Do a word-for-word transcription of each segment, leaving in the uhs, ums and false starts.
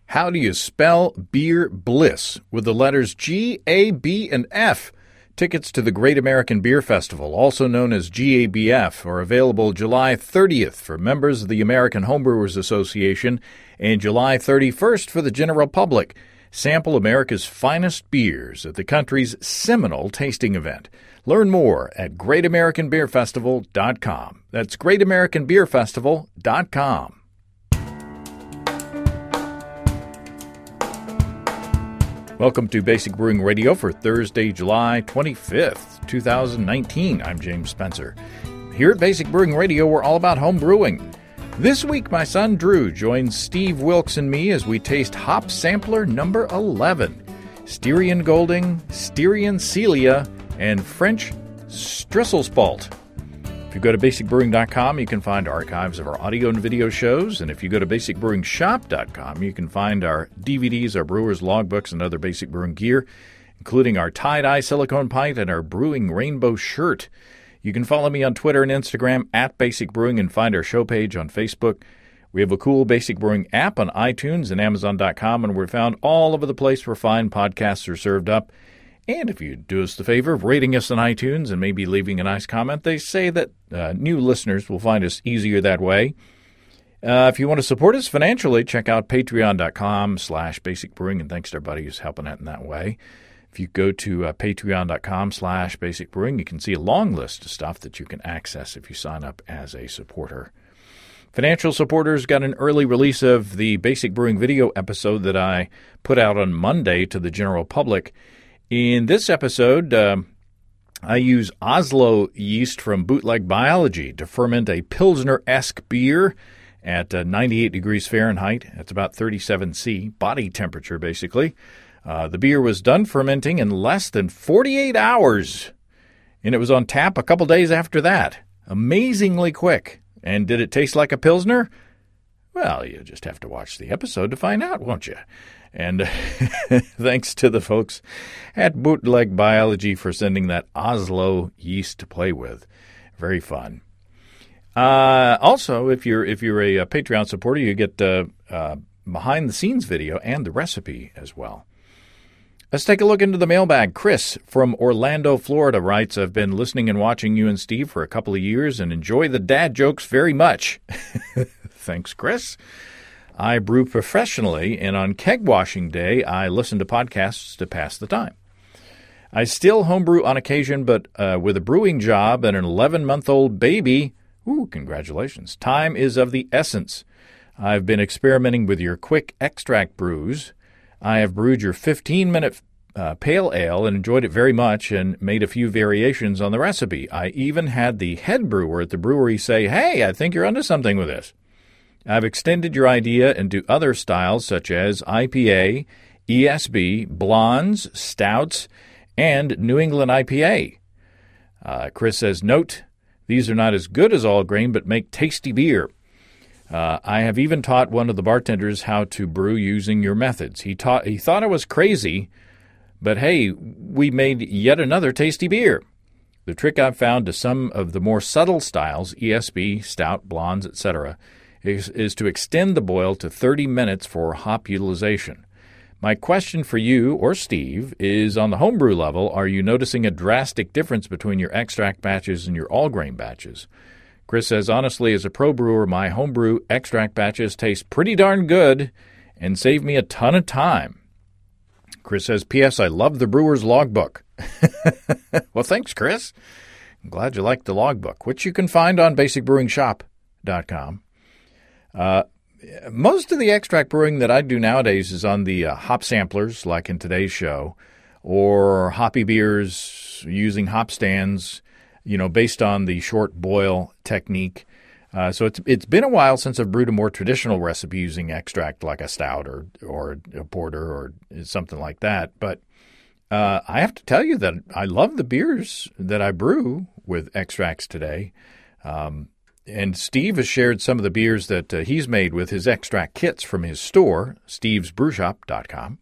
How do you spell beer bliss with the letters G, A, B, and F? Tickets to the Great American Beer Festival, also known as G A B F, are available July thirtieth for members of the American Homebrewers Association and July thirty-first for the general public. Sample America's finest beers at the country's seminal tasting event. Learn more at great american beer festival dot com. That's great american beer festival dot com. Welcome to Basic Brewing Radio for Thursday, July twenty-fifth, twenty nineteen. I'm James Spencer. Here at Basic Brewing Radio, we're all about home brewing. This week, my son Drew joins Steve Wilkes and me as we taste Hop Sampler number eleven, Styrian Golding, Styrian Celia, and French Strisselspalt. If you go to basic brewing dot com, you can find archives of our audio and video shows. And if you go to basic brewing shop dot com, you can find our D V Ds, our brewer's logbooks, and other basic brewing gear, including our tie-dye silicone pint and our brewing rainbow shirt. You can follow me on Twitter and Instagram at Basic Brewing and find our show page on Facebook. We have a cool Basic Brewing app on iTunes and amazon dot com, and we're found all over the place where fine podcasts are served up. And if you do us the favor of rating us on iTunes and maybe leaving a nice comment, they say that uh, new listeners will find us easier that way. Uh, if you want to support us financially, check out patreon dot com slash basic brewing, and thanks to our buddy who's helping out in that way. If you go to uh, patreon dot com slash basic brewing, you can see a long list of stuff that you can access if you sign up as a supporter. Financial supporters got an early release of the Basic Brewing video episode that I put out on Monday to the general public. In this episode, uh, I use Oslo yeast from Bootleg Biology to ferment a Pilsner-esque beer at uh, ninety-eight degrees Fahrenheit. That's about thirty-seven C, body temperature, basically. Uh, the beer was done fermenting in less than forty-eight hours, and it was on tap a couple days after that. Amazingly quick. And did it taste like a Pilsner? Well, you just have to watch the episode to find out, won't you? And thanks to the folks at Bootleg Biology for sending that Oslo yeast to play with. Very fun. Uh, also, if you're if you're a, a Patreon supporter, you get uh, uh, behind-the-scenes video and the recipe as well. Let's take a look into the mailbag. Chris from Orlando, Florida writes, I've been listening and watching you and Steve for a couple of years and enjoy the dad jokes very much. Thanks, Chris. I brew professionally, and on keg washing day, I listen to podcasts to pass the time. I still homebrew on occasion, but uh, with a brewing job and an eleven-month-old baby, ooh, congratulations, time is of the essence. I've been experimenting with your quick extract brews. I have brewed your fifteen-minute uh, pale ale and enjoyed it very much and made a few variations on the recipe. I even had the head brewer at the brewery say, hey, I think you're onto something with this. I've extended your idea into other styles such as I P A, E S B, blondes, stouts, and New England I P A. Uh, Chris says, note, these are not as good as all grain but make tasty beer. Uh, I have even taught one of the bartenders how to brew using your methods. He taught. He thought I was crazy, but hey, we made yet another tasty beer. The trick I've found to some of the more subtle styles, E S B, stout, blondes, et cetera, Is, is to extend the boil to thirty minutes for hop utilization. My question for you or Steve is, on the homebrew level, are you noticing a drastic difference between your extract batches and your all-grain batches? Chris says, honestly, as a pro brewer, my homebrew extract batches taste pretty darn good and save me a ton of time. Chris says, P S. I love the brewer's logbook. Well, thanks, Chris. I'm glad you liked the logbook, which you can find on basic brewing shop dot com. Uh, most of the extract brewing that I do nowadays is on the uh, hop samplers, like in today's show, or hoppy beers using hop stands, you know, based on the short boil technique. Uh, so it's it's been a while since I've brewed a more traditional recipe using extract like a stout or or a porter or something like that. But uh, I have to tell you that I love the beers that I brew with extracts today. Um, and Steve has shared some of the beers that uh, he's made with his extract kits from his store, steves brew shop dot com.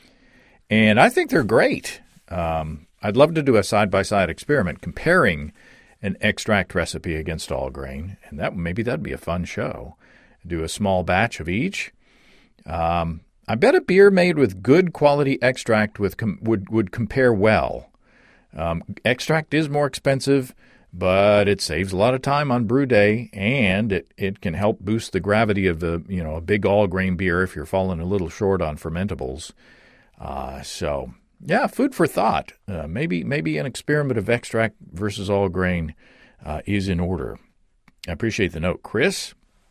And I think they're great. Um, I'd love to do a side-by-side experiment comparing an extract recipe against all grain, and that maybe that'd be a fun show. Do a small batch of each. Um, I bet a beer made with good quality extract with com- would, would compare well. Um, extract is more expensive, but it saves a lot of time on brew day, and it, it can help boost the gravity of the, you know, a big all-grain beer if you're falling a little short on fermentables. Uh, so, yeah, food for thought. Uh, maybe maybe an experiment of extract versus all-grain uh, is in order. I appreciate the note, Chris.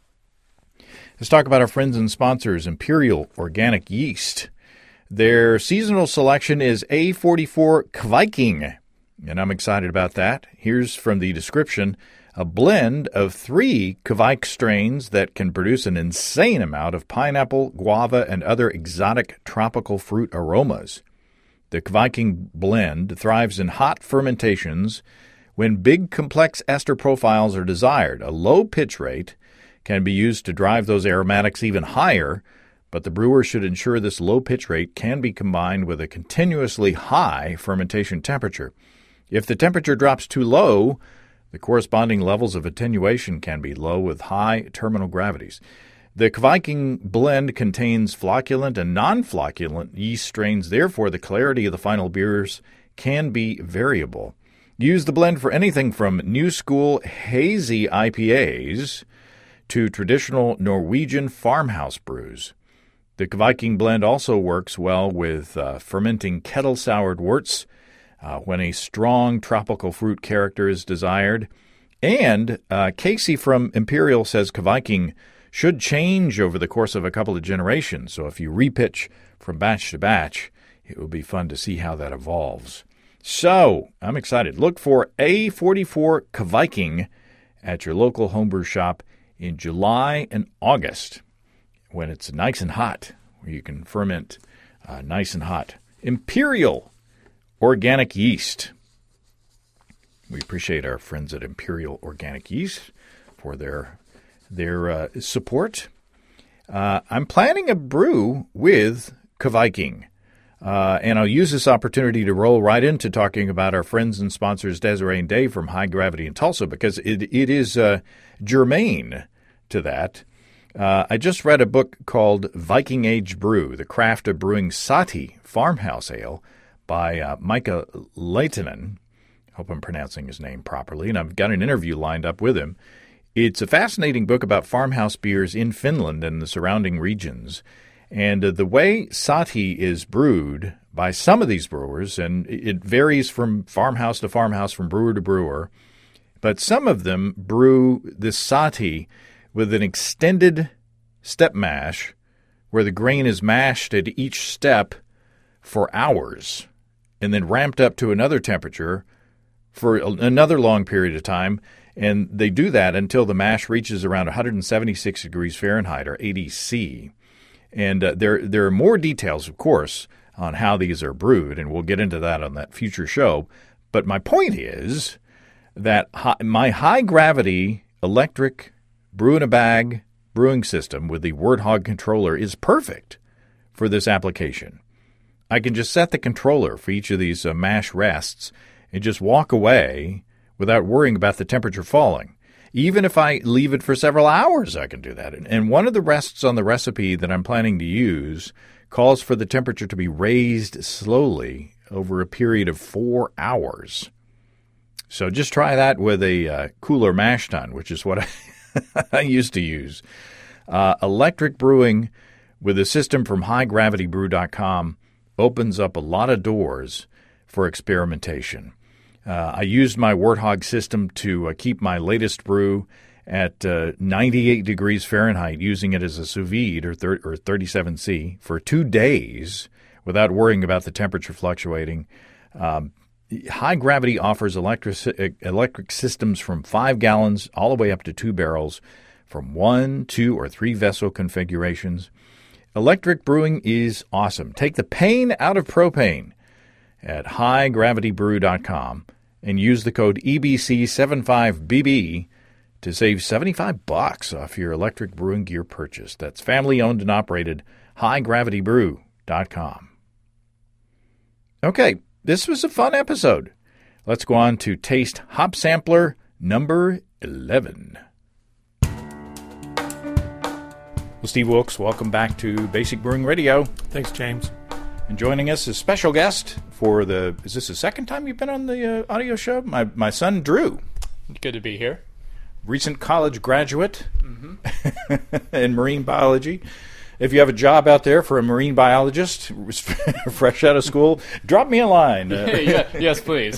Let's talk about our friends and sponsors, Imperial Organic Yeast. Their seasonal selection is A forty-four Kviking, and I'm excited about that. Here's from the description, a blend of three Kvike strains that can produce an insane amount of pineapple, guava, and other exotic tropical fruit aromas. The Kviking blend thrives in hot fermentations when big complex ester profiles are desired. A low pitch rate can be used to drive those aromatics even higher, but the brewer should ensure this low pitch rate can be combined with a continuously high fermentation temperature. If the temperature drops too low, the corresponding levels of attenuation can be low with high terminal gravities. The Kviking blend contains flocculent and non-flocculent yeast strains, therefore the clarity of the final beers can be variable. Use the blend for anything from new school hazy I P As to traditional Norwegian farmhouse brews. The Kviking blend also works well with uh, fermenting kettle-soured worts uh, when a strong tropical fruit character is desired. And uh, Casey from Imperial says Kviking should change over the course of a couple of generations. So if you repitch from batch to batch, it will be fun to see how that evolves. So I'm excited. Look for A forty-four Kviking at your local homebrew shop in July and August, when it's nice and hot, where you can ferment uh, nice and hot. Imperial Organic Yeast. We appreciate our friends at Imperial Organic Yeast for their their uh, support. Uh, I'm planning a brew with Kviking, uh, and I'll use this opportunity to roll right into talking about our friends and sponsors Desiree and Dave from High Gravity in Tulsa, because it it is uh, germane to that. Uh, I just read a book called Viking Age Brew, The Craft of Brewing Sahti Farmhouse Ale by uh, Micah Leitinen. Hope I'm pronouncing his name properly, and I've got an interview lined up with him. It's a fascinating book about farmhouse beers in Finland and the surrounding regions. And uh, the way Sahti is brewed by some of these brewers, and it varies from farmhouse to farmhouse, from brewer to brewer, but some of them brew this Sahti with an extended step mash where the grain is mashed at each step for hours and then ramped up to another temperature for another long period of time. And they do that until the mash reaches around one hundred seventy-six degrees Fahrenheit or eighty C. And uh, there, there are more details, of course, on how these are brewed, and we'll get into that on that future show. But my point is that high, my high-gravity electric brew-in-a-bag brewing system with the Warthog controller is perfect for this application. I can just set the controller for each of these uh, mash rests and just walk away without worrying about the temperature falling. Even if I leave it for several hours, I can do that. And one of the rests on the recipe that I'm planning to use calls for the temperature to be raised slowly over a period of four hours. So just try that with a uh, cooler mash tun, which is what I, I used to use. Uh, electric brewing with a system from high gravity brew dot com opens up a lot of doors for experimentation. Uh, I used my Warthog system to uh, keep my latest brew at uh, ninety-eight degrees Fahrenheit, using it as a sous vide or, thir- or thirty-seven C for two days without worrying about the temperature fluctuating. Um, High Gravity offers electric, electric systems from five gallons all the way up to two barrels from one, two, or three vessel configurations. Electric brewing is awesome. Take the pain out of propane at high gravity brew dot com and use the code E B C seventy-five B B to save seventy-five bucks off your electric brewing gear purchase. That's family owned and operated, high gravity brew dot com. Okay, this was a fun episode. Let's go on to taste hop sampler number eleven. Well, Steve Wilkes, welcome back to Basic Brewing Radio. Thanks, James. And joining us is special guest for the, is this the second time you've been on the uh, audio show? My my son, Drew. Good to be here. Recent college graduate mm-hmm. in marine biology. If you have a job out there for a marine biologist, fresh out of school, drop me a line. yeah, yes, please.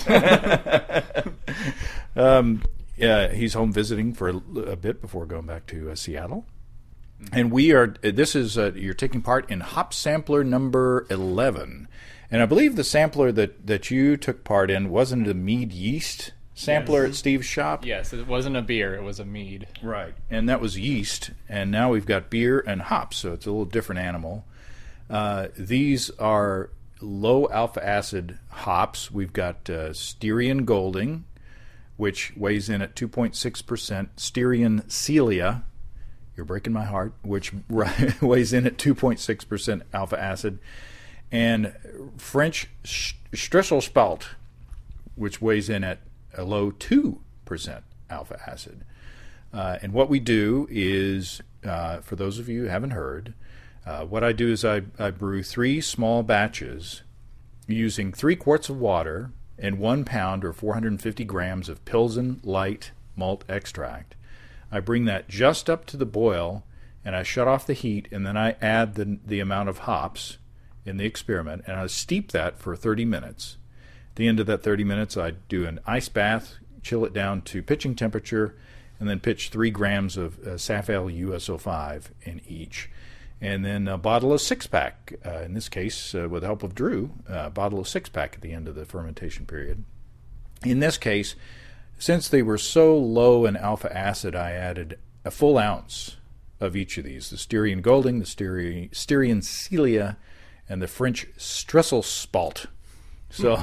um, yeah, he's home visiting for a, a bit before going back to uh, Seattle. And we are, this is, uh, you're taking part in Hop Sampler number eleven. And I believe the sampler that, that you took part in wasn't a mead yeast sampler yes. at Steve's shop? Yes, it wasn't a beer, it was a mead. Right, and that was yeast, and now we've got beer and hops, so it's a little different animal. Uh, these are low alpha acid hops. We've got uh, Styrian Golding, which weighs in at two point six percent, Styrian Celia, you're breaking my heart, which weighs in at two point six percent alpha acid, and French Stresselspalt, which weighs in at a low two percent alpha acid. Uh, and what we do is, uh, for those of you who haven't heard, uh, what I do is I, I brew three small batches using three quarts of water and one pound or four hundred fifty grams of Pilsen light malt extract. I bring that just up to the boil, and I shut off the heat, and then I add the, the amount of hops in the experiment, and I steep that for thirty minutes. At the end of that thirty minutes, I do an ice bath, chill it down to pitching temperature, and then pitch three grams of uh, Safale U S O five in each. And then a bottle of six-pack, uh, in this case, uh, with the help of Drew, uh, a bottle of six-pack at the end of the fermentation period. In this case, since they were so low in alpha acid, I added a full ounce of each of these, the Styrian Golding, the Styrian, Styrian Celia, and the French Stresselspalt. So,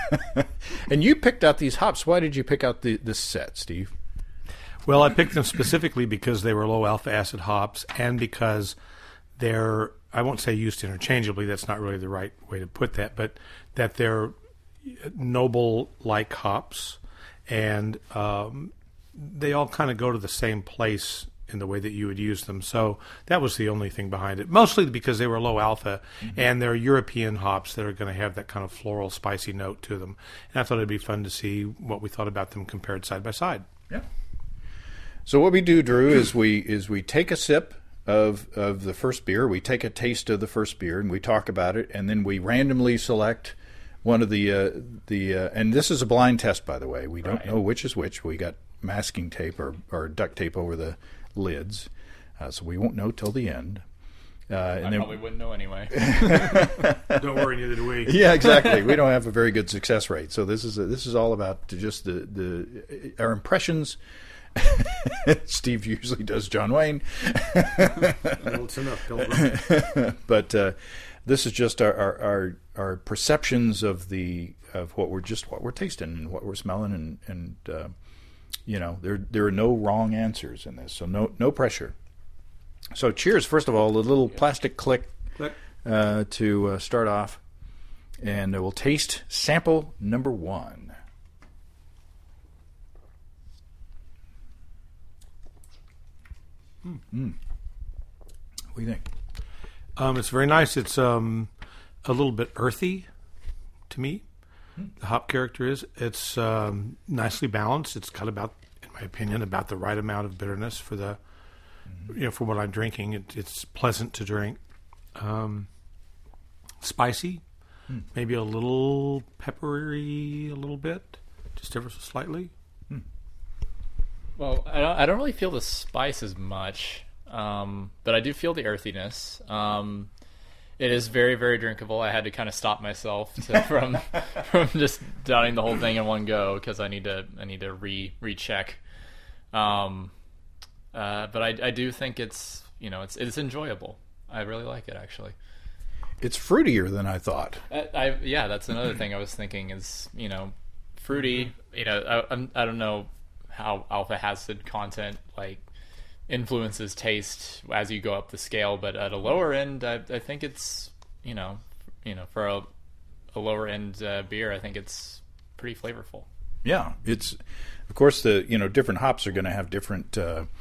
and you picked out these hops. Why did you pick out the, this set, Steve? Well, I picked them specifically because they were low alpha acid hops, and because they're, I won't say used interchangeably, that's not really the right way to put that, but that they're noble-like hops, and um, they all kind of go to the same place in the way that you would use them. So that was the only thing behind it, mostly because they were low alpha, mm-hmm. and they're European hops that are going to have that kind of floral, spicy note to them. And I thought it'd be fun to see what we thought about them compared side by side. Yeah. So what we do, Drew, is we is we take a sip of of the first beer, we take a taste of the first beer, and we talk about it, and then we randomly select one of the uh, the uh, and this is a blind test, by the way. We don't right. know which is which. We got masking tape or, or duct tape over the lids, uh, so we won't know till the end. Uh, and I then, probably wouldn't know anyway. Don't worry, neither do we. Yeah, exactly. We don't have a very good success rate, so this is a, this is all about just the the our impressions. Steve usually does John Wayne. Well, it's enough. Don't run. But uh, this is just our, our our our perceptions of the of what we're just what we're tasting and what we're smelling, and and uh, you know, there there are no wrong answers in this, so no no pressure. So cheers! First of all, a little plastic click, click. Uh, to uh, start off, and we'll taste sample number one. Mm. What do you think? Um, it's very nice. It's um, a little bit earthy to me. Mm. The hop character is. It's um, nicely balanced. It's got about, in my opinion, about the right amount of bitterness for the, mm. you know, for what I'm drinking. It, it's pleasant to drink. Um, spicy, mm. maybe a little peppery, a little bit, just ever so slightly. Well, I don't, I don't really feel the spice as much, um, but I do feel the earthiness. Um, it is very, very drinkable. I had to kind of stop myself to, from from just downing the whole thing in one go because I need to I need to re recheck. Um, uh, but I, I do think it's you know it's it's enjoyable. I really like it actually. It's fruitier than I thought. I, I yeah, that's another thing I was thinking is you know fruity. You know I I'm, I don't know. how alpha acid content like influences taste as you go up the scale, but at a lower end, I, I think it's you know, you know, for a, a lower end uh, beer, I think it's pretty flavorful. Yeah, it's of course the you know different hops are going to have different uh,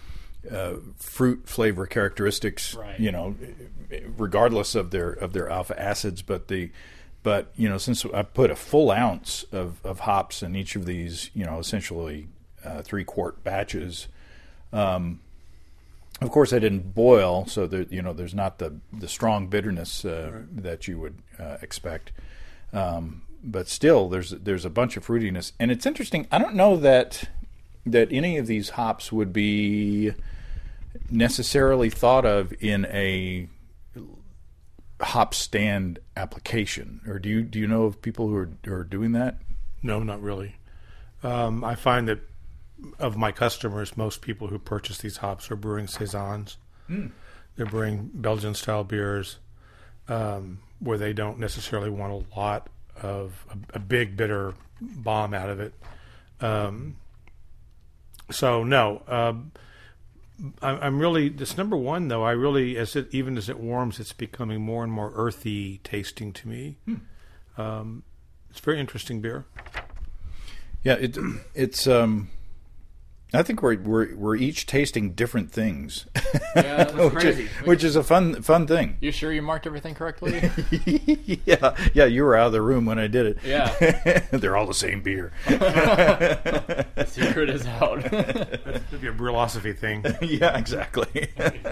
uh, fruit flavor characteristics, Right. you know, regardless of their of their alpha acids. But the but you know, since I put a full ounce of, of hops in each of these, you know, essentially uh, three quart batches. Um, of course, I didn't boil, so there, you know, there's not the the strong bitterness uh, right. that you would uh, expect. Um, but still, there's there's a bunch of fruitiness, and it's interesting. I don't know that that any of these hops would be necessarily thought of in a hop stand application, or do you do you know of people who are who are doing that? No, not really. Um, I find that of my customers, most people who purchase these hops are brewing saisons. Mm. They're brewing Belgian-style beers um, where they don't necessarily want a lot of a, a big bitter bomb out of it. Um, so no, um, I, I'm really this number one though. I really, as it even as it warms, it's becoming more and more earthy tasting to me. Hmm. Um, it's a very interesting beer. Yeah, it it's. Um, I think we're we're we're each tasting different things. Yeah, that's which crazy. Is, which is a fun fun thing. You sure you marked everything correctly? yeah, yeah. You were out of the room when I did it. Yeah, they're all the same beer. The secret is out. That'd be a brewlosophy thing. Yeah, exactly.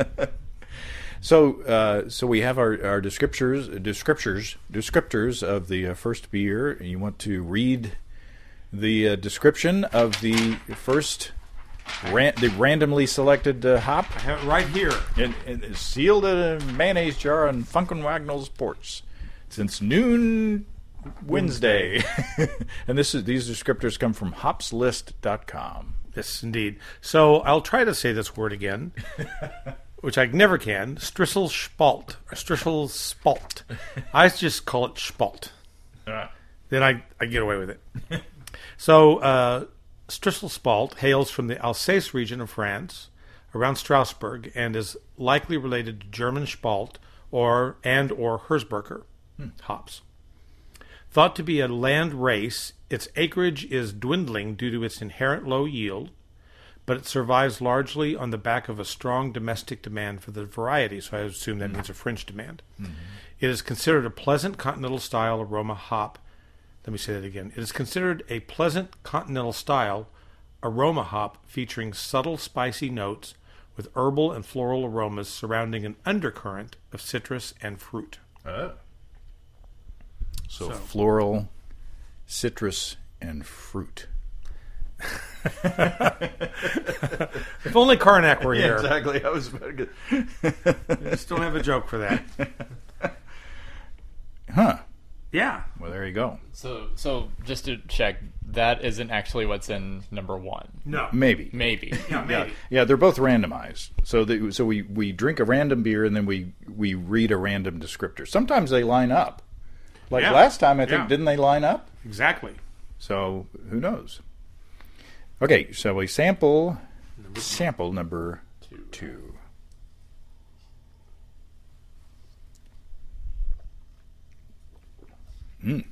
So, uh, so we have our, our descriptors, descriptors, descriptors of the uh, first beer. You want to read the uh, description of the first, ran- the randomly selected uh, hop. I have it right here. And, and it's sealed in a mayonnaise jar on Funkin' Wagnall's porch since noon Wednesday. And this is these descriptors come from hops list dot com. Yes, indeed. So I'll try to say this word again. Which I never can, Strisselspalt, or Strisselspalt. I just call it Spalt. Uh. Then I, I get away with it. So, uh, Strisselspalt hails from the Alsace region of France, around Strasbourg, and is likely related to German Spalt or and or Herzberger hmm. hops. Thought to be a land race, its acreage is dwindling due to its inherent low yield, but it survives largely on the back of a strong domestic demand for the variety, so I assume that mm-hmm. means a French demand. Mm-hmm. It is considered a pleasant continental-style aroma hop. Let me say that again. It is considered a pleasant continental-style aroma hop featuring subtle spicy notes with herbal and floral aromas surrounding an undercurrent of citrus and fruit. Oh. So, so floral, citrus, and fruit. If only Karnak were here. Yeah, exactly. I was about to I still have a joke for that. Huh. Yeah. Well, there you go. So, so just to check, that isn't actually what's in number one. No. Maybe. Maybe. Yeah, maybe. Yeah, yeah, they're both randomized. So, they, so we, we drink a random beer and then we we read a random descriptor. Sometimes they line up. Like yeah. last time, I think, yeah. didn't they line up? Exactly. So who knows? Okay, so we sample number sample number two. two. Mm.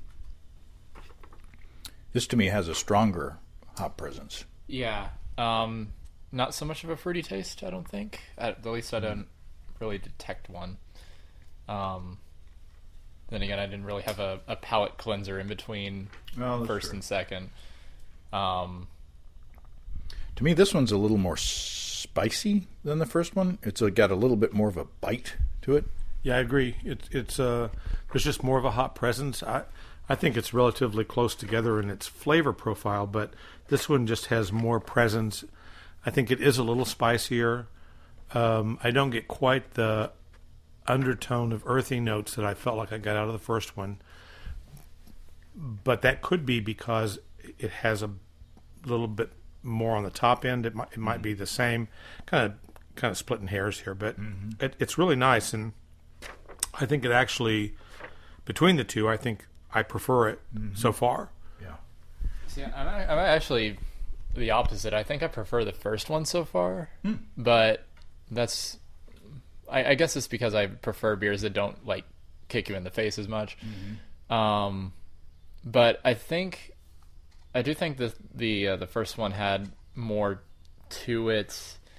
This to me has a stronger hop presence. Yeah, um, not so much of a fruity taste, I don't think. At, at least I don't really detect one. Um, then again, I didn't really have a, a palate cleanser in between oh, first true. and second. Um, to me, this one's a little more spicy than the first one. It's a, got a little bit more of a bite to it. Yeah, I agree. It's it's uh, there's just more of a hop presence. I I think it's relatively close together in its flavor profile, but this one just has more presence. I think it is a little spicier. Um, I don't get quite the undertone of earthy notes that I felt like I got out of the first one, but that could be because it has a little bit more on the top end. It might it might be the same, kind of kind of splitting hairs here, but mm-hmm. it, it's really nice, and I think it actually between the two, I think I prefer it mm-hmm. so far. Yeah. See, I'm, I'm actually the opposite. I think I prefer the first one so far, hmm. but that's. I, I guess it's because I prefer beers that don't like kick you in the face as much. Mm-hmm. Um, but I think I do think that the uh, the first one had more to it.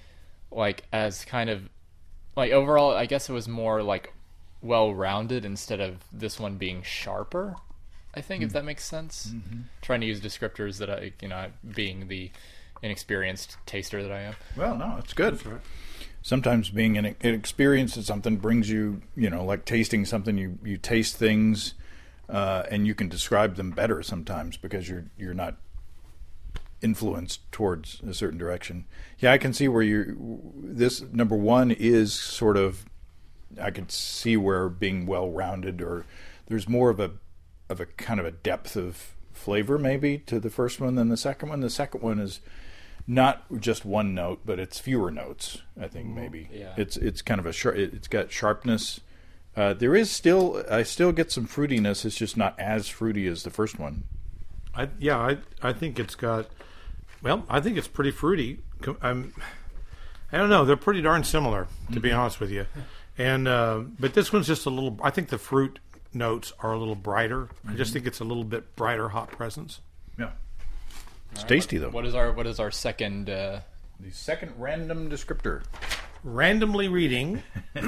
like as kind of like overall, I guess it was more like well-rounded instead of this one being sharper. I think, mm. if that makes sense. Mm-hmm. Trying to use descriptors that I, you know, being the inexperienced taster that I am. Well, no, it's good. Right. Sometimes being an inexperienced at something brings you, you know, like tasting something. You, you taste things, uh, and you can describe them better sometimes because you're you're not influenced towards a certain direction. Yeah, I can see where you. This number one is sort of. I could see where being well-rounded, or there's more of a of a kind of a depth of flavor maybe to the first one than the second one. The second one is not just one note, but it's fewer notes. I think maybe yeah. it's it's kind of a sharp. It's got sharpness. Uh, there is still I still get some fruitiness. It's just not as fruity as the first one. I yeah I I think it's got. Well, I think it's pretty fruity. I'm. I don't know. They're pretty darn similar, to mm-hmm. be honest with you. And uh, but this one's just a little. I think the fruit notes are a little brighter. Mm-hmm. I just think it's a little bit brighter hop presence. Yeah, it's right, tasty what, though. What is our what is our second? Uh... The second random descriptor. Randomly reading.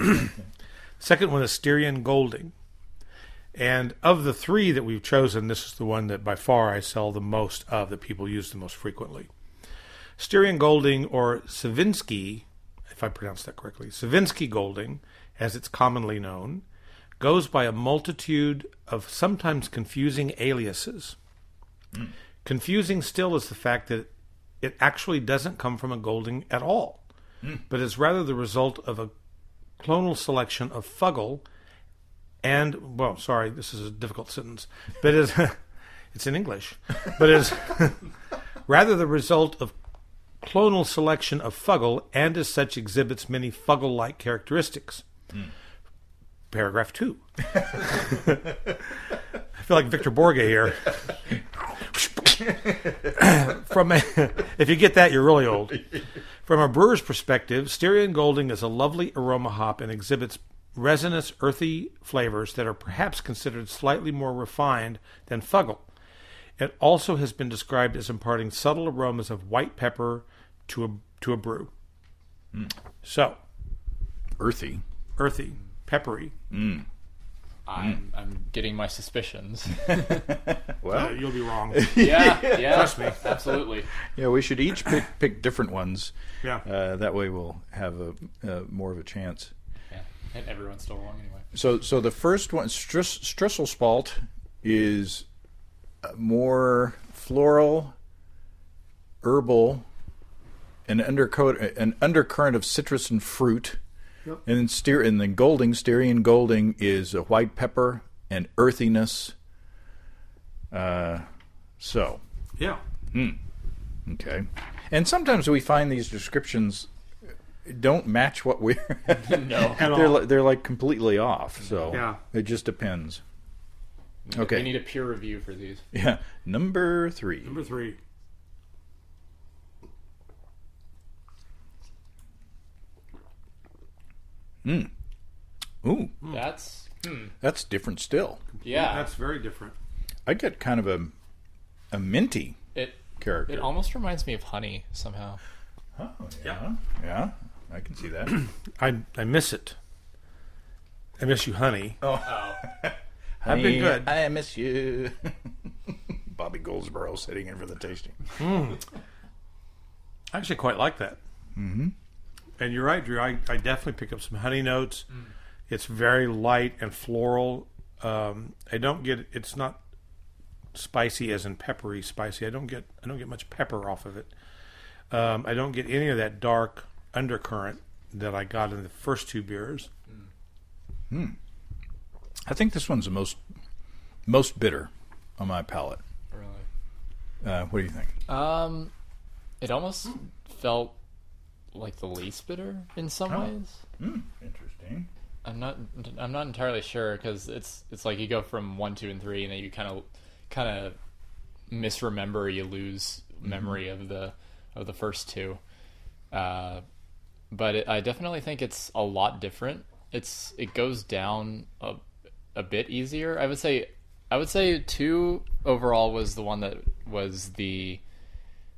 Second one is Styrian Golding, and of the three that we've chosen, this is the one that by far I sell the most of, that people use the most frequently. Styrian Golding, or Savinsky, if I pronounce that correctly, Savinsky Golding, as it's commonly known, goes by a multitude of sometimes confusing aliases. Mm. Confusing still is the fact that it actually doesn't come from a Golding at all, mm. but is rather the result of a clonal selection of Fuggle and, well, sorry, this is a difficult sentence, but is it's in English, but is rather the result of clonal selection of Fuggle, and as such exhibits many Fuggle-like characteristics. Mm. Paragraph two. I feel like Victor Borge here. From a, if you get that, you're really old. From a brewer's perspective, Styrian Golding is a lovely aroma hop and exhibits resinous, earthy flavors that are perhaps considered slightly more refined than Fuggle. It also has been described as imparting subtle aromas of white pepper to a to a brew. Mm. So, earthy, earthy, peppery. Mm. I'm I'm getting my suspicions. Well, uh, you'll be wrong. Yeah, yeah, trust me, absolutely. Yeah, we should each pick pick different ones. Yeah, uh, that way we'll have a uh, more of a chance. Yeah, and everyone's still wrong anyway. So, so the first one, Stris, Strisselspalt, is more floral, herbal, an undercoat, an undercurrent of citrus and fruit. Yep. And then steer, and then Golding, Styrian Golding is a white pepper and earthiness. Uh, so. Yeah. Hmm. Okay. And sometimes we find these descriptions don't match what we're. No. they're li- they're like completely off. So yeah. It just depends. Okay. We need a peer review for these. Yeah. Number three. Number three. Hmm. Ooh. That's hmm. That's different still. Yeah. That's very different. I get kind of a a minty it, character. It almost reminds me of honey somehow. Oh, yeah. Yeah. Yeah. I can see that. I I miss it. I miss you, honey. Oh. oh. Honey, I've been good. I miss you. Bobby Goldsboro sitting in for the tasting. Mm. I actually quite like that. Mm-hmm. And you're right, Drew. I, I definitely pick up some honey notes. Mm. It's very light and floral. Um, I don't get it's not spicy as in peppery spicy. I don't get I don't get much pepper off of it. Um, I don't get any of that dark undercurrent that I got in the first two beers. Hmm. I think this one's the most most bitter on my palate. Really? Uh, what do you think? Um, it almost felt like the least bitter in some oh. ways. Mm, interesting. I'm not. I'm not entirely sure because it's it's like you go from one, two, and three, and then you kind of kind of misremember. You lose memory mm-hmm. of the of the first two. Uh, but it, I definitely think it's a lot different. It's it goes down a a bit easier. I would say I would say two overall was the one that was the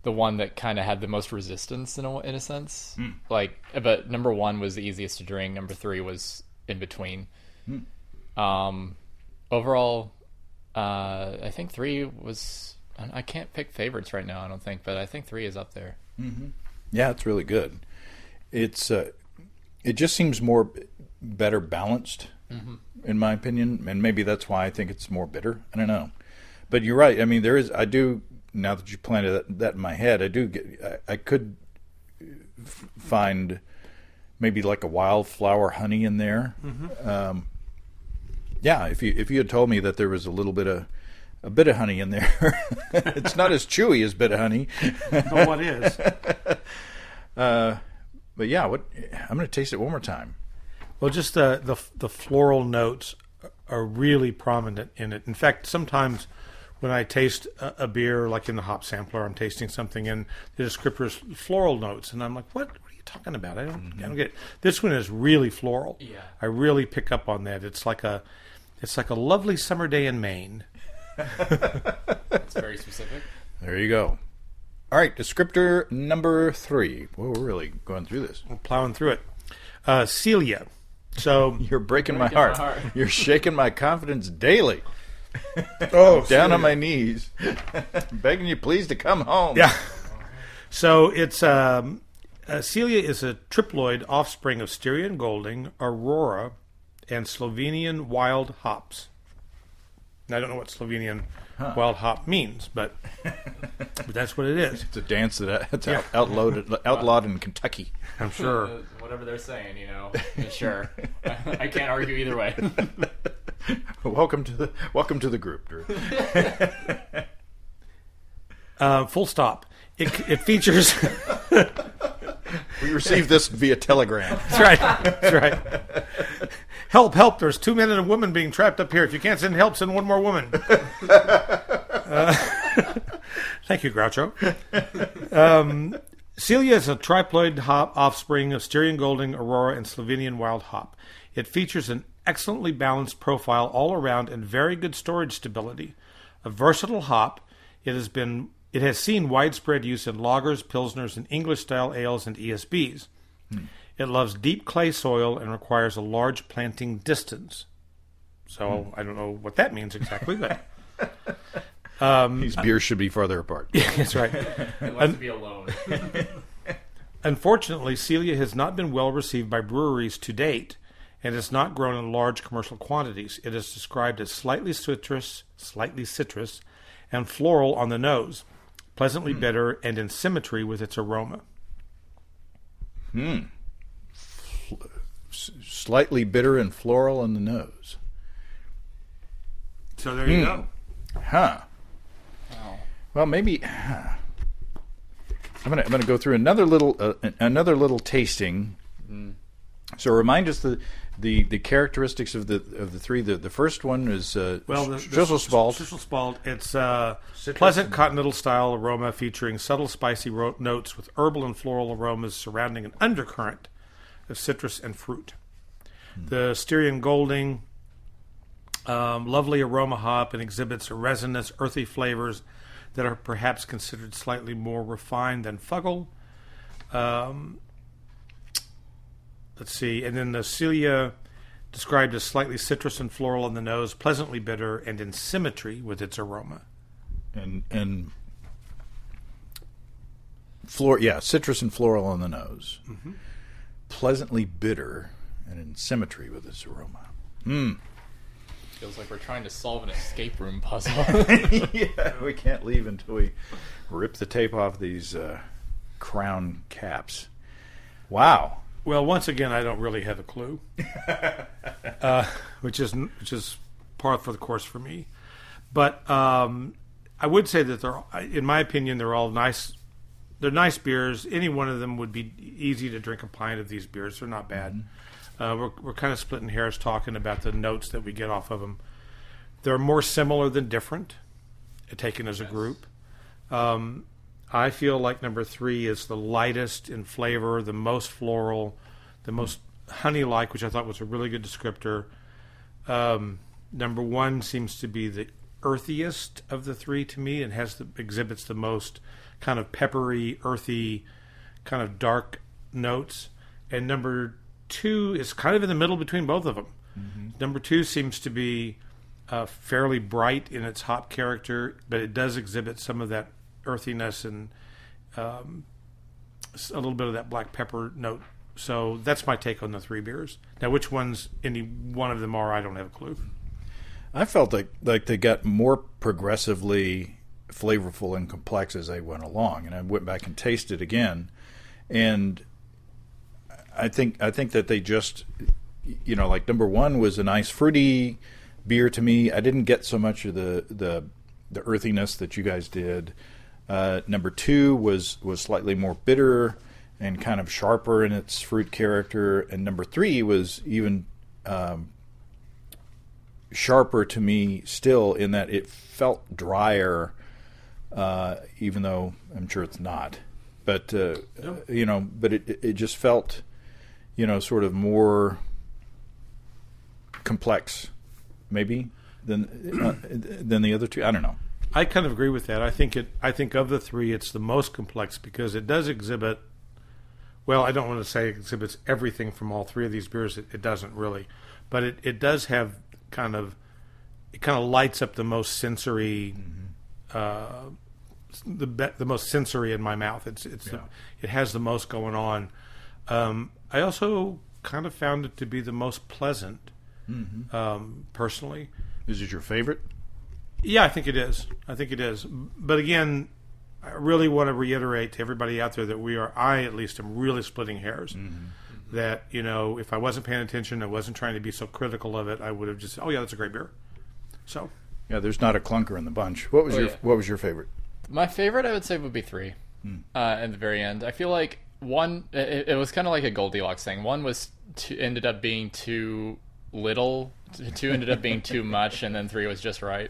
the one that kind of had the most resistance in a, in a sense. Mm. Like, but number one was the easiest to drink. Number three was in between. Mm. Um, overall, uh, I think three was. I can't pick favorites right now. I don't think, but I think three is up there. Mm-hmm. Yeah, it's really good. It's uh, it just seems more better balanced, mm-hmm. in my opinion, and maybe that's why I think it's more bitter. I don't know, but you're right. I mean, there is. I do. Now that you planted that, that in my head, I do get. I, I could f- find maybe like a wildflower honey in there. Mm-hmm. Um, yeah, if you if you had told me that there was a little bit of a bit of honey in there, it's not as chewy as bit of honey. But what is? uh, but yeah, what I'm going to taste it one more time. Well, just the, the the floral notes are really prominent in it. In fact, sometimes when I taste a, a beer, like in the hop sampler, I'm tasting something and the descriptor is floral notes, and I'm like, what? What are you talking about? I don't, mm-hmm. I don't get it. This one is really floral. Yeah, I really pick up on that. It's like a, it's like a lovely summer day in Maine. That's very specific. There you go. All right, descriptor number three. Well, we're really going through this. We're plowing through it. Uh, Celia. So you're breaking, breaking my, heart. my heart. You're shaking my confidence daily. Oh, down Celia. On my knees, begging you please to come home. Yeah. So it's um, uh, Celia is a triploid offspring of Styrian Golding, Aurora, and Slovenian wild hops. I don't know what Slovenian huh. wild hop means, but but that's what it is. It's a dance that it's yeah. out, outlawed, outlawed in Kentucky. I'm sure. Uh, whatever they're saying, you know. Sure. I can't argue either way. welcome to the welcome to the group, Drew. uh, full stop. It it features. We received this via telegram. That's right. That's right. Help, help. There's two men and a woman being trapped up here. If you can't send help, send one more woman. uh, thank you, Groucho. Um, Celia is a triploid hop offspring of Styrian Golding, Aurora, and Slovenian wild hop. It features an excellently balanced profile all around and very good storage stability. A versatile hop, it has been it has seen widespread use in lagers, pilsners, and English-style ales and E S Bs. Hmm. It loves deep clay soil and requires a large planting distance. So hmm. I don't know what that means exactly, but um, these beers should be farther apart. Yeah, that's right. It likes to be alone. Unfortunately, Celia has not been well received by breweries to date, and is not grown in large commercial quantities. It is described as slightly citrus, slightly citrus, and floral on the nose, pleasantly hmm. bitter, and in symmetry with its aroma. Hmm. Slightly bitter and floral on the nose. So there you mm. go. Huh. Wow. Well, maybe huh. I'm gonna I'm gonna go through another little uh, another little tasting. Mm. So remind us the, the, the characteristics of the of the three. The the first one is uh, well the Schüsselspalt. Schüsselspalt. It's uh, pleasant continental style aroma featuring subtle spicy ro- notes with herbal and floral aromas surrounding an undercurrent of citrus and fruit. Hmm. The Styrian Golding, um, lovely aroma hop, and exhibits resinous, earthy flavors that are perhaps considered slightly more refined than Fuggle. Um, let's see, and then the Celia, described as slightly citrus and floral on the nose, pleasantly bitter, and in symmetry with its aroma. And and flor, yeah, citrus and floral on the nose. Mm-hmm. Pleasantly bitter and in symmetry with its aroma. Hmm. Feels like we're trying to solve an escape room puzzle. Yeah, we can't leave until we rip the tape off these uh, crown caps. Wow. Well, once again, I don't really have a clue, uh, which is which is par for the course for me. But um, I would say that they're, in my opinion, they're all nice. They're nice beers. Any one of them would be easy to drink a pint of these beers. They're not bad. Mm-hmm. Uh, we're we're kind of splitting hairs talking about the notes that we get off of them. They're more similar than different, taken as a group. Um, I feel like number three is the lightest in flavor, the most floral, the most honey-like, which I thought was a really good descriptor. Um, number one seems to be the earthiest of the three to me, and has the, exhibits the most kind of peppery, earthy, kind of dark notes. And number two is kind of in the middle between both of them. Mm-hmm. Number two seems to be uh, fairly bright in its hop character, but it does exhibit some of that earthiness and um, a little bit of that black pepper note. So that's my take on the three beers. Now, which ones any one of them are, I don't have a clue. I felt like like they got more progressively flavorful and complex as they went along, and I went back and tasted again, and I think I think that they just, you know, like number one was a nice fruity beer to me. I didn't get so much of the the, the earthiness that you guys did. Uh, number two was was slightly more bitter and kind of sharper in its fruit character, and number three was even um, sharper to me still in that it felt drier, uh, even though I'm sure it's not. But uh, no. you know, but it it just felt, you know, sort of more complex, maybe than uh, than the other two. I don't know. I kind of agree with that. I think it. I think of the three, it's the most complex because it does exhibit. Well, I don't want to say it exhibits everything from all three of these beers. It, it doesn't really, but it, it does have kind of. It kind of lights up the most sensory, mm-hmm. uh, the be, the most sensory in my mouth. It's it's yeah. the, it has the most going on. Um, I also kind of found it to be the most pleasant, mm-hmm. um, personally. Is it your favorite? Yeah, I think it is. I think it is. But again, I really want to reiterate to everybody out there that we are, I at least am really splitting hairs. Mm-hmm. That, you know, if I wasn't paying attention, I wasn't trying to be so critical of it, I would have just, oh yeah, that's a great beer. So. Yeah, there's not a clunker in the bunch. What was oh, your yeah. What was your favorite? My favorite, I would say, would be three. Mm. Uh, at the very end, I feel like one, it, it was kind of like a Goldilocks thing. One was to, ended up being too little, two ended up being too much, and then three was just right.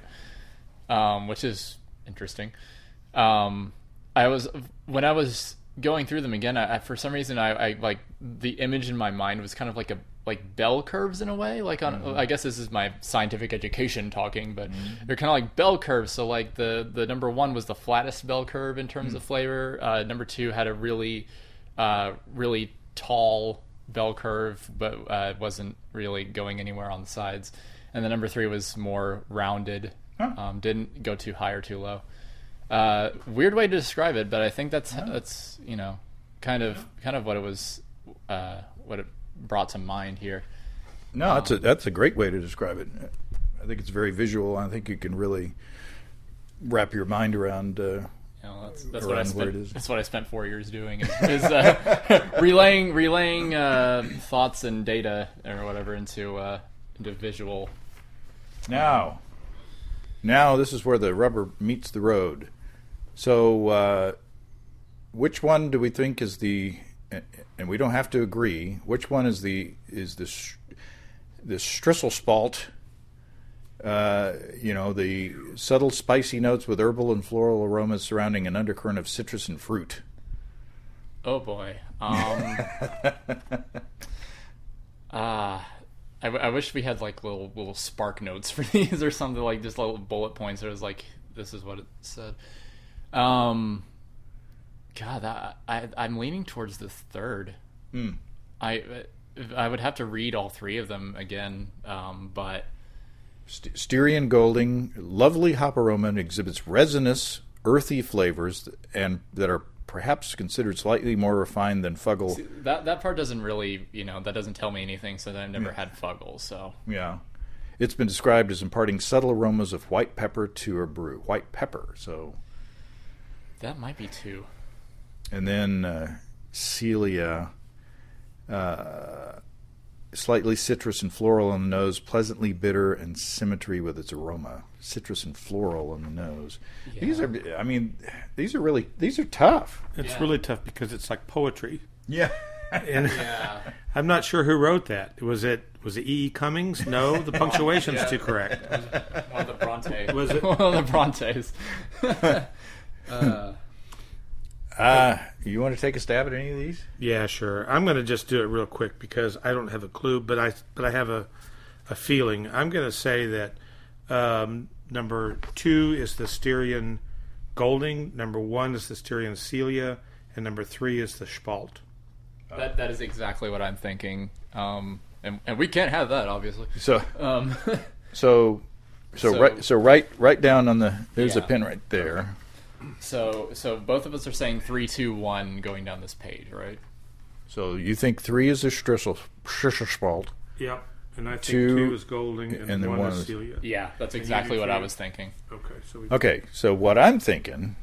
Um, which is interesting. Um, I was when I was going through them again. I, I, for some reason, I, I like the image in my mind was kind of like a like bell curves in a way. Like on, mm-hmm. I guess this is my scientific education talking, but mm-hmm. they're kind of like bell curves. So like the the number one was the flattest bell curve in terms mm-hmm. of flavor. Uh, number two had a really, uh, really tall bell curve, but uh, wasn't really going anywhere on the sides. And the number three was more rounded. Huh. Um, didn't go too high or too low. Uh, weird way to describe it, but I think that's huh. that's you know kind of kind of what it was, uh, what it brought to mind here. No, um, that's a that's a great way to describe it. I think it's very visual. I think you can really wrap your mind around. Uh, you know, that's that's what I spent. That's what I spent four years doing is, is uh, relaying relaying uh, thoughts and data or whatever into uh, into visual. Now. Now this is where the rubber meets the road. So, uh, which one do we think is the? And we don't have to agree. Which one is the is the the Strisselspalt? Uh, you know, the subtle spicy notes with herbal and floral aromas surrounding an undercurrent of citrus and fruit. Oh boy. Um, uh I, w- I wish we had like little little spark notes for these or something, like just little bullet points. It was like, this is what it said. Um, God, that, I I'm leaning towards the third. Mm. I I would have to read all three of them again, um, but St- Styrian Golding, lovely hop aroma, and exhibits resinous, earthy flavors, and that are perhaps considered slightly more refined than Fuggle. See, that that part doesn't really, you know, that doesn't tell me anything, so that I've never yeah. had Fuggle, so. Yeah. It's been described as imparting subtle aromas of white pepper to a brew. White pepper, so. That might be two. And then uh, Celia, uh, slightly citrus and floral on the nose, pleasantly bitter and symmetry with its aroma. Citrus and floral on the nose. Yeah. These are, I mean, these are really, these are tough. It's yeah. really tough because it's like poetry. Yeah. And yeah. I'm not sure who wrote that. Was it was it E E. Cummings? No, the punctuation's yeah. too correct. One of the Brontes. Was it one of the Brontes? uh, uh, you want to take a stab at any of these? Yeah, sure. I'm going to just do it real quick because I don't have a clue, but I but I have a a feeling. I'm going to say that um, number two is the Styrian Golding, number one is the Styrian Celia, and number three is the Spalt. That that is exactly what I'm thinking. Um, and and we can't have that, obviously. So Um, so so, So- right so write write down on the there's a Yeah. pin right there. so so both of us are saying three, two, one going down this page, right? So you think three is the Strissel Strissel Yep. And I think Two- two, is Golding, and, and then one, one is is- Celia. Yeah, that's And you exactly do what I three? was thinking. Okay, so we Okay, so what I'm thinking,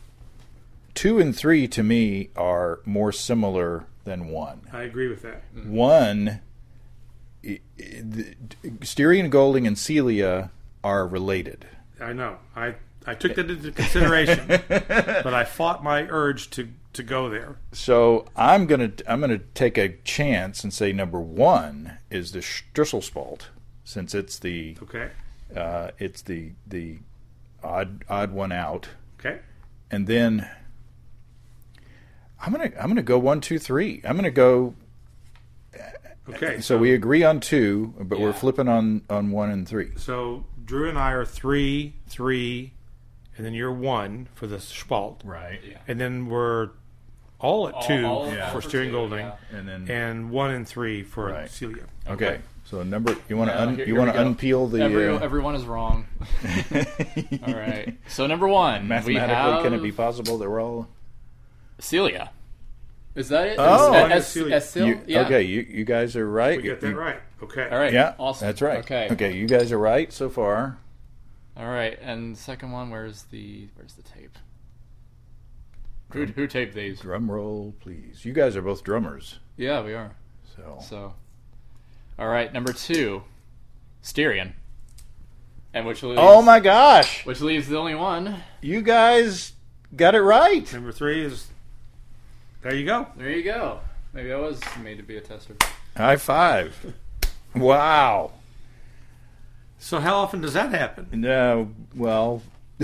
two and three to me are more similar than one. I agree with that. One, i- i- the- Styrian Golding and Celia are related. I know. I I took that into consideration, but I fought my urge to, to go there. So I'm gonna I'm gonna take a chance and say number one is the Strisselspalt, since it's the Okay. uh, it's the the odd odd one out, Okay. and then I'm gonna I'm gonna go one two three. I'm gonna go. Okay. So we agree on two, but we're Yeah. flipping on on one and three. So Drew and I are three, three, and then you're one for the Spalt, Right. Yeah. and then we're all at All- two all- Yeah. for for Steering two, Golding, yeah. And then and one and three for Right. Celia. okay. So number you want to Uh, un, here- you here want we to go. unpeel the Every, uh, everyone is wrong. All right. So number one, we mathematically have can it be possible that we're all Celia. Is that it? Oh. Is- One is S- Celia. S- Sil- you, yeah. okay? You you guys are right. We get that You- right. Okay. All right. Yeah, Awesome. that's right. Okay. Okay, you guys are right so far. All right. And the second one, where's the where's the tape? Who who taped these? Drum roll, please. You guys are both drummers, Yeah, we are. so So, all right. Number two, Styrian. And which leaves, oh my gosh, which leaves the only one. you guys got it right. Number three is. There you go. There you go. Maybe I was made to be a tester. High five! Wow. So how often does that happen? No, well,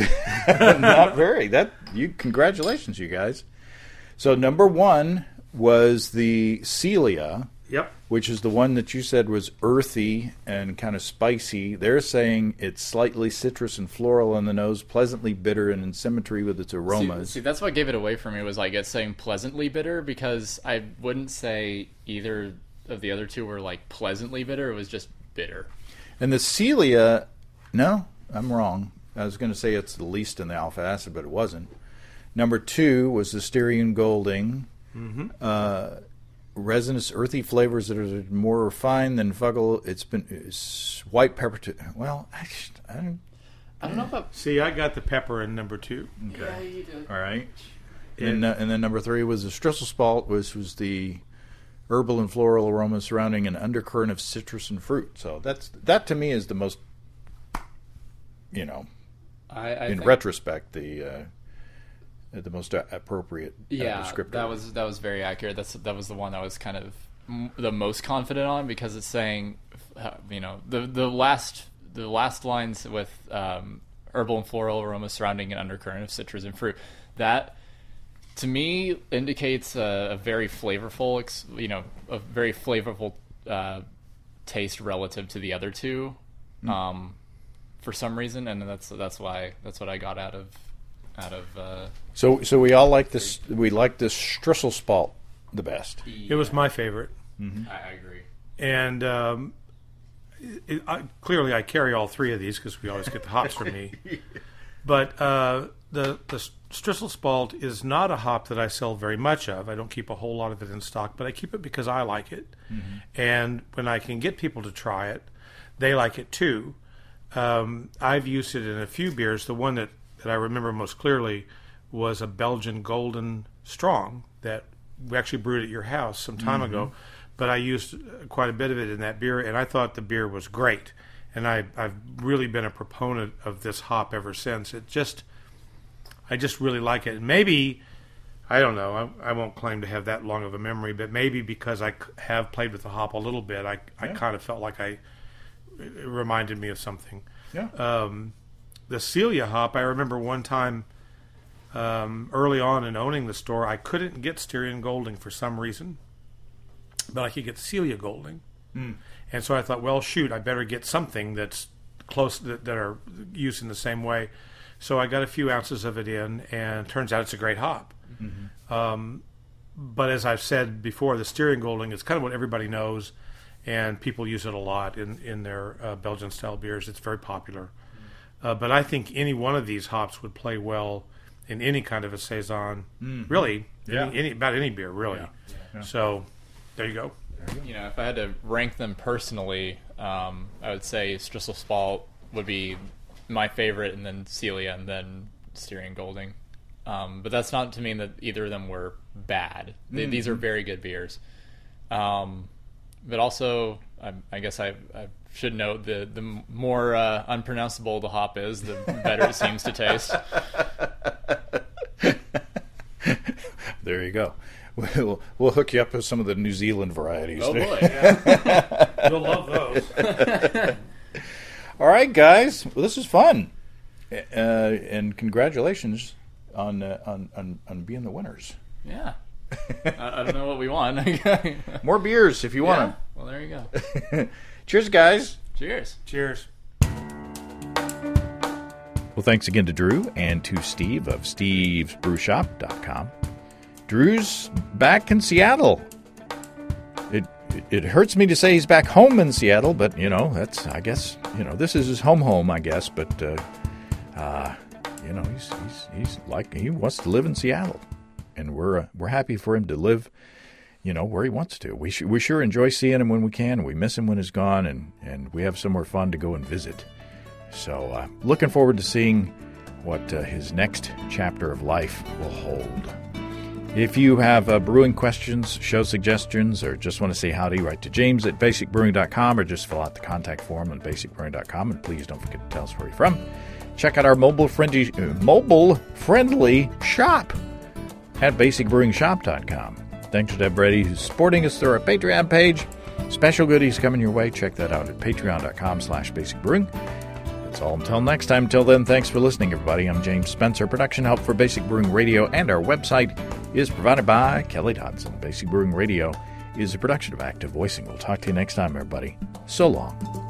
not very. That you congratulations, you guys. So number one was the Celia, Yep. which is the one that you said was earthy and kind of spicy. They're saying it's slightly citrus and floral on the nose, pleasantly bitter and in symmetry with its aromas. See, see, that's what gave it away for me was like it's saying pleasantly bitter because I wouldn't say either of the other two were like pleasantly bitter. It was just bitter. And the Celia, no, I'm wrong. I was going to say it's the least in the alpha acid, but it wasn't. Number two was the Styrian Golding. Mm-hmm. Uh, resinous, earthy flavors that are more refined than Fuggle. It's been it's white pepper. To, well, I, I don't. I don't know about. See, I got the pepper in number two. Yeah, you did. All right. And- And, uh, and then number three was the Strisselspalt, which was the herbal and floral aroma surrounding an undercurrent of citrus and fruit. So that's that to me is the most, you know, I, I in think, retrospect, the uh, the most uh, appropriate uh, yeah, descriptor. that was that was very accurate. That's that was the one I was kind of m- the most confident on because it's saying, uh, you know, the the last the last lines with um, herbal and floral aroma surrounding an undercurrent of citrus and fruit. That to me indicates a, a very flavorful, ex- you know, a very flavorful uh, taste relative to the other two, um, for some reason, and that's that's why that's what I got out of out of. Uh, So so we all like this. We like this Strisselspalt the best. It was my favorite. I, I agree. And um, it, I, clearly, I carry all three of these because we always get the hops from me. But uh, the the Strisselspalt is not a hop that I sell very much of. I don't keep a whole lot of it in stock, but I keep it because I like it. Mm-hmm. And when I can get people to try it, they like it too. Um, I've used it in a few beers. The one that, that I remember most clearly was a Belgian Golden Strong that we actually brewed at your house some time mm-hmm. ago. But I used quite a bit of it in that beer, and I thought the beer was great. And I, I've really been a proponent of this hop ever since. It just, I just really like it. And maybe, I don't know, I, I won't claim to have that long of a memory, but maybe because I c- have played with the hop a little bit, I, I Yeah. kind of felt like I, it reminded me of something. Yeah. Um, the Celia hop, I remember one time um, early on in owning the store, I couldn't get Styrian Golding for some reason, but I could get Celia Golding. Mm. And so I thought, well, shoot, I better get something that's close that, that are used in the same way. So I got a few ounces of it in, and turns out it's a great hop. Mm-hmm. Um, but as I've said before, the Styrian Golding is kind of what everybody knows, and people use it a lot in, in their uh, Belgian-style beers. It's very popular. Mm-hmm. Uh, but I think any one of these hops would play well in any kind of a Saison, mm-hmm. really, yeah. any, any, about any beer, really. Yeah. Yeah. So there you go. You know, if I had to rank them personally, um, I would say Strisel Spalt would be my favorite, and then Celia, and then Styrian Golding. Um, but that's not to mean that either of them were bad. They, mm-hmm. These are very good beers. Um, but also, I, I guess I, I should note the the more uh, unpronounceable the hop is, the better it seems to taste. There you go. We'll, we'll hook you up with some of the New Zealand varieties. Oh, there. boy. Yeah. You'll love those. All right, guys. Well, this is fun. Uh, and congratulations on, uh, on on on being the winners. Yeah. I, I don't know what we want. More beers if you want yeah. them. Well, there you go. Cheers, guys. Cheers. Cheers. Well, thanks again to Drew and to Steve of steves brew shop dot com. Drew's back in Seattle. It, it it hurts me to say he's back home in Seattle, but, you know, that's, I guess, you know, this is his home home, I guess, but, uh, uh, you know, he's, he's, he's like, he wants to live in Seattle, and we're, uh, we're happy for him to live, you know, where he wants to. We, sh- we sure enjoy seeing him when we can, and we miss him when he's gone, and, and we have somewhere fun to go and visit. So, uh, looking forward to seeing what uh, his next chapter of life will hold. If you have uh, brewing questions, show suggestions, or just want to say howdy, write to James at basic brewing dot com, or just fill out the contact form on basic brewing dot com, and please don't forget to tell us where you're from. Check out our mobile friendly, uh, mobile friendly shop at basic brewing shop dot com. Thanks to everybody who's supporting us through our Patreon page. Special goodies coming your way. Check that out at patreon dot com slash basic brewing. That's all until next time. Until then, thanks for listening, everybody. I'm James Spencer. Production help for Basic Brewing Radio and our website is provided by Kelly Dodson. Basic Brewing Radio is a production of Active Voicing. We'll talk to you next time, everybody. So long.